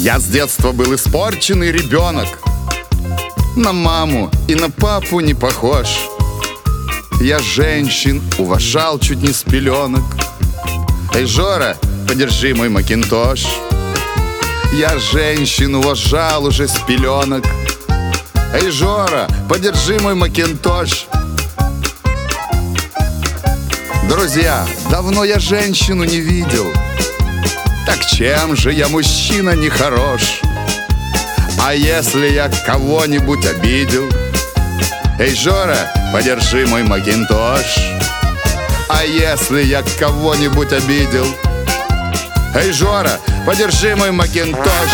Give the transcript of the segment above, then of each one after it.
Я с детства был испорченный ребенок, на маму и на папу не похож. Я женщин уважал чуть не с пеленок. Эй, Жора, подержи мой макинтош. Я женщин уважал уже с пеленок. Эй, Жора, подержи мой макинтош. Друзья, давно я женщину не видел. Так чем же я мужчина нехорош? А если я кого-нибудь обидел? Эй, Жора, подержи мой макинтош. А если я кого-нибудь обидел? Эй, Жора, подержи мой макинтош.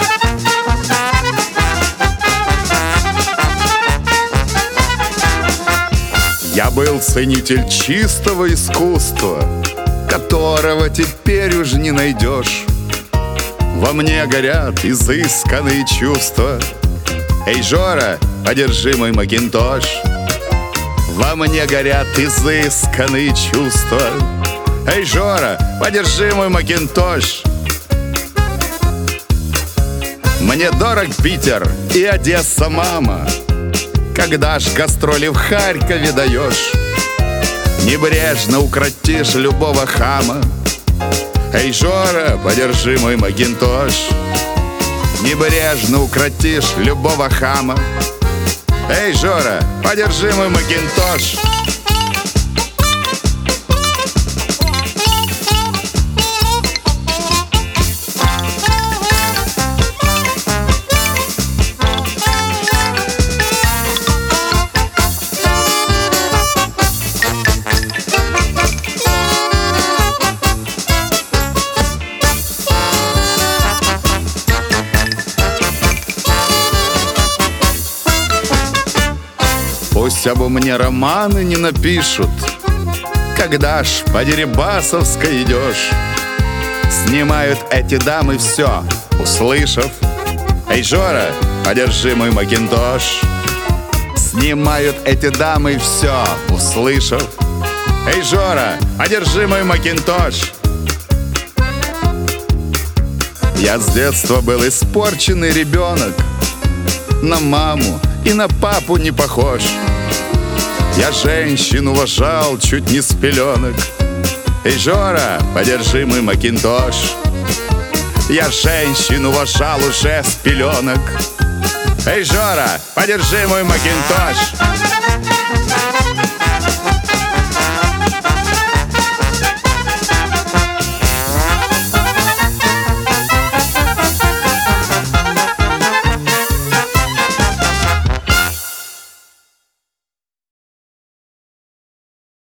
Я был ценитель чистого искусства, которого теперь уж не найдешь. Во мне горят изысканные чувства. Эй, Жора, подержи мой макинтош. Во мне горят изысканные чувства. Эй, Жора, подержи мой макинтош. Мне дорог Питер и Одесса, мама. Когда ж гастроли в Харькове даешь, небрежно укротишь любого хама. Эй, Жора, подержи мой макинтош. Небрежно укротишь любого хама. Эй, Жора, подержи мой макинтош. Пусть обо мне романы не напишут, когда ж по Дерибасовской идешь. Снимают эти дамы все, услышав: эй, Жора, подержи мой макинтош. Снимают эти дамы все, услышав: эй, Жора, подержи мой макинтош. Я с детства был испорченный ребенок, на маму и на папу не похож. Я женщин уважал чуть не с пеленок. Эй, Жора, подержи мой макинтош. Я женщин уважал уже с пеленок. Эй, Жора, подержи мой макинтош.